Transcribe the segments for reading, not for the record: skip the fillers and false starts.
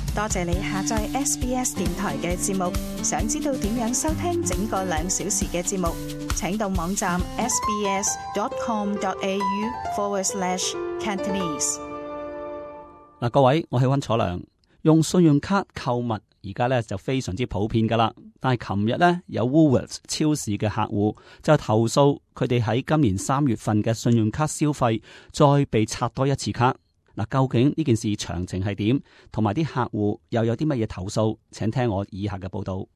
多謝你下載 SBS 電台嘅節目。想知道點樣收聽整個2小時嘅節目，請到網站 sbs.com.au/Cantonese。 嗱，各位，我係溫楚良。用信用卡購物而家咧就非常之普遍噶啦，但係琴日咧有 Woolworths 超市嘅客戶就投訴佢哋喺今年3月份嘅信用卡消費再被刷多一次卡。嗱，究竟呢件事詳情係點，同埋啲客戶又有啲乜嘢投訴？請聽我以下嘅報道。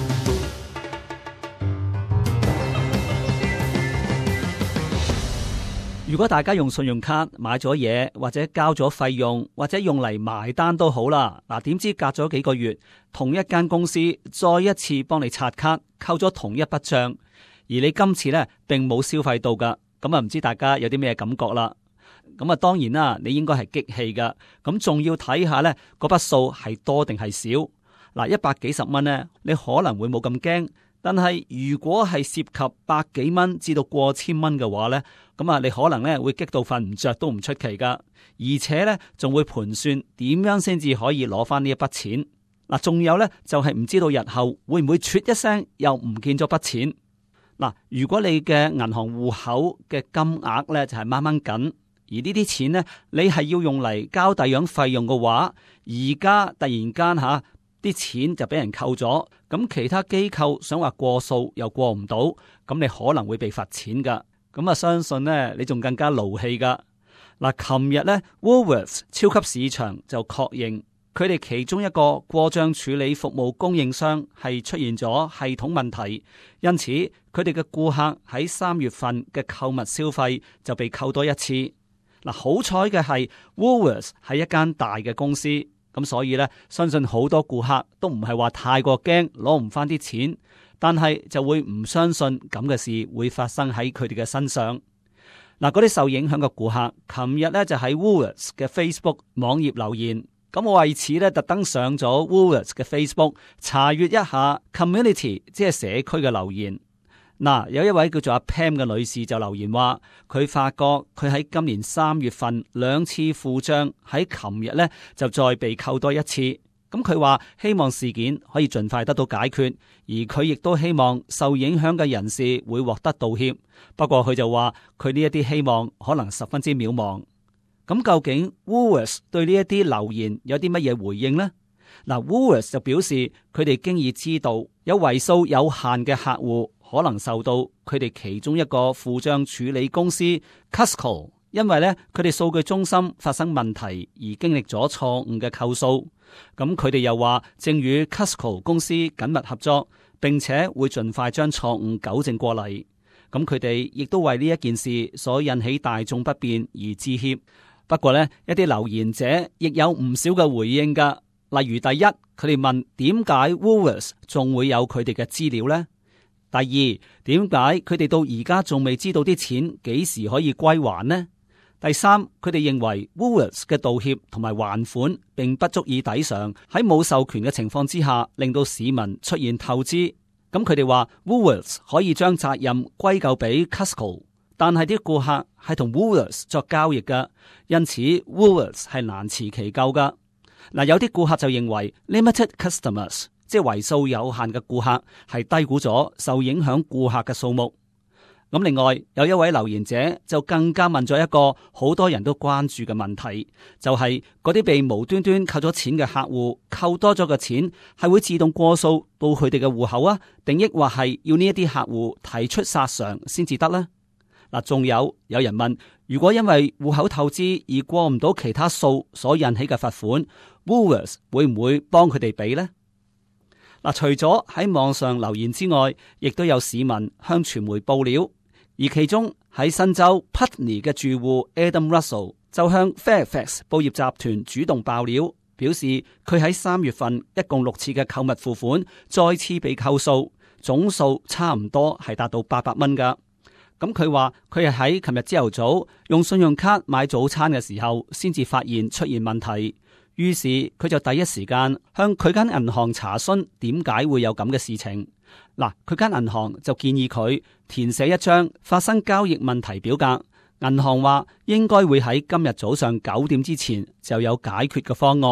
如果大家用信用卡買咗嘢，或者交咗費用，或者用嚟埋單都好啦。嗱，點知隔咗幾個月，同一間公司再一次幫你刷卡，扣咗同一筆賬，而你今次呢並冇消費到噶，咁啊唔知大家有啲咩感覺啦？咁啊當然啦，你應該係激氣噶，咁仲要睇下呢嗰筆數係多定係少。嗱，100幾十蚊呢，你可能會冇咁驚。但係如果係涉及百幾蚊至到過千蚊嘅話呢，咁啊你可能咧會激到瞓唔着都唔出奇噶，而且呢，仲會盤算點樣先至可以攞翻呢一筆錢。嗱，仲有呢，就係唔知道日後會唔會啜一聲又唔見咗筆錢。嗱，如果你嘅銀行戶口嘅金額呢，就係掹掹緊，而呢啲錢呢，你係要用嚟交第樣費用嘅話，而家突然間啲錢就俾人扣咗，咁其他機構想話過數又過唔到，咁你可能會被罰錢噶。咁啊，相信呢，你仲更加勞氣噶。嗱，琴日呢 Woolworths 超級市場就確認佢哋其中一個過賬處理服務供應商係出現咗系統問題，因此佢哋嘅顧客喺3月份嘅購物消費就被扣多一次。嗱，好彩嘅係 Woolworths 係一間大嘅公司。咁所以呢，相信好多顧客都唔係話太過驚攞唔翻啲錢，但係就會唔相信咁嘅事會發生喺佢哋嘅身上。嗱，嗰啲受影響嘅顧客，琴日呢就喺 Woolworths 嘅 Facebook 網頁留言。咁我為此呢特登上咗 Woolworths 嘅 Facebook 查閱一下 Community， 即係社區嘅留言。嗱，有一位叫做阿 Pam 嘅女士就留言話，佢發覺佢喺今年3月份2次付賬，喺琴日呢就再被扣多一次。咁佢話希望事件可以盡快得到解決，而佢亦都希望受影響嘅人士會獲得道歉。不過佢就話佢呢一啲希望可能十分之渺茫。咁究竟 Woolworths 對呢一啲留言有啲乜嘢回應呢？嗱， Woolworths 就表示佢哋經已知道有為數有限嘅客戶可能受到佢哋其中一個付賬處理公司 Cuscal， 因為咧佢哋數據中心發生問題而經歷咗錯誤嘅扣數。咁佢哋又話正與 Cuscal 公司緊密合作，並且會盡快將錯誤糾正過嚟。咁佢哋亦都為呢一件事所引起大眾不便而致歉。不過呢，一啲留言者亦有唔少嘅回應㗎。例如第一，佢哋問點解 Woolworths 仲會有佢哋嘅資料呢？第二，點解佢哋到而家仲未知道啲錢幾時可以歸還呢？第三，佢哋認為 Woolworths 嘅道歉同埋還款並不足以抵償喺冇授權嘅情況之下令到市民出現透支。咁佢哋話 Woolworths 可以將責任歸咎俾 Cuscal， 但係啲顧客係同 Woolworths 作交易㗎，因此 Woolworths 係難辭其咎㗎。嗱，有啲顧客就認為 limited customers， 即係為數有限嘅顧客係低估咗受影響顧客嘅數目。咁另外有一位留言者就更加問咗一個好多人都關注嘅問題，就係嗰啲被無端端扣咗錢嘅客戶，扣多咗嘅錢係會自動過數到佢哋嘅戶口啊，定抑或係要呢一啲客戶提出索償先至得呢？嗱，仲有人問，如果因為戶口透支而過唔到其他數所引起嘅罰款， Woolworths 會唔會幫佢哋俾呢？嗱，除咗喺網上留言之外，亦都有市民向傳媒報料，而其中喺新州 Putney 嘅住戶 Adam Russell 就向 Fairfax 報業集團主動爆料，表示佢喺3月份一共6次嘅購物付款再次被扣數，總數差唔多係達到800蚊㗎。咁佢話佢係喺琴日朝頭早用信用卡買早餐嘅時候，先至發現出現問題。於是佢就第一時間向佢間銀行查詢點解會有咁嘅事情。嗱，佢間銀行就建議佢填寫一張發生交易問題表格。銀行話應該會喺今日早上9點之前就有解決嘅方案。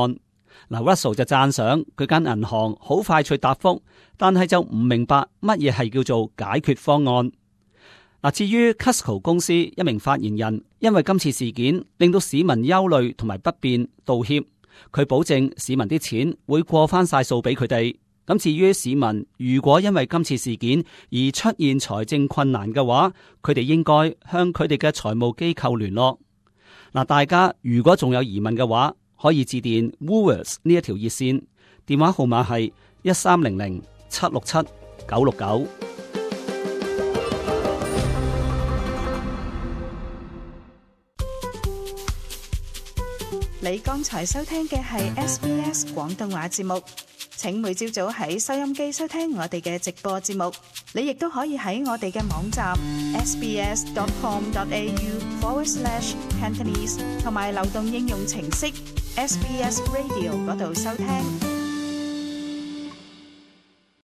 Russell 就讚賞佢間銀行好快脆答覆，但係就唔明白乜嘢係叫做解決方案。至於 Costco 公司一名發言人因為今次事件令到市民憂慮同埋不便道歉，佢保證市民啲錢會過翻晒數俾佢哋。咁至於市民如果因為今次事件而出現財政困難嘅話，佢哋應該向佢哋嘅財務機構聯絡。大家如果仲有疑問嘅話，可以致電 Woolworths 呢一條熱線，電話號碼係1300-767-969。 你剛才收聽嘅係 SBS 廣東話節目，請每朝早喺收音機收聽我哋嘅直播節目。你亦都可以喺我哋嘅網站 sbs.com.au/Cantonese 同埋流動應用程式 SBS Radio 嗰度收聽。